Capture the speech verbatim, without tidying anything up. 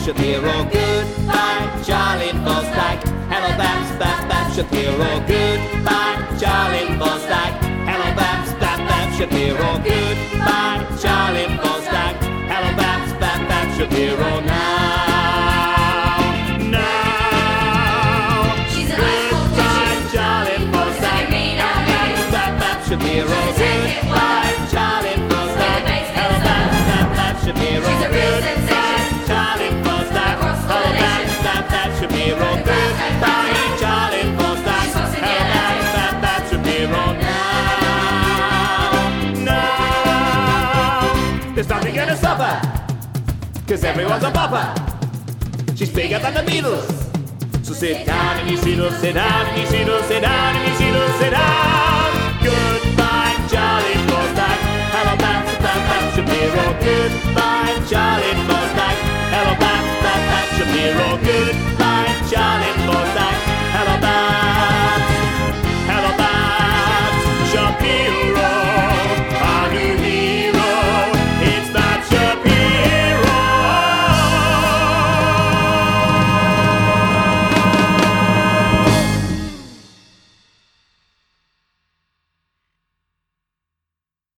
Shapiro. Goodbye, Charlie Forstack. Hello, Babs, Bab, Bab, Shapiro. Goodbye, Charlie Forstack. Hello, Babs, Bab, Bab, Shapiro. Goodbye, Charlie Forstack. Hello, Babs, Bab, Bab, Shapiro. Now, now. She's an ice cold Goodbye, Charlie Forstack. Hello, Babs, Bab, Bab, Shapiro. Goodbye, Charlie Forstack. Hello, Babs, Bab, Bab, Shapiro. She's a real sensation. Charlie Forstack. Hello, Babs, Bab, Bab, Shapiro. Goodbye, Charlie Forstack. Hello, Babs, Bab, Bab, Shapiro. Now, now. There's nothing gonna stop her, 'cause everyone's a bopper. She's bigger than the Beatles. So sit down in your seattle, sit down in your seattle, sit down in your seattle, sit down. Goodbye, Charlie Forstack. Hello, Babs, Bab, Bab, Shapiro. Goodbye, Charlie Forstack. Hello, Babs, Bab, Bab, Shapiro. Goodbye.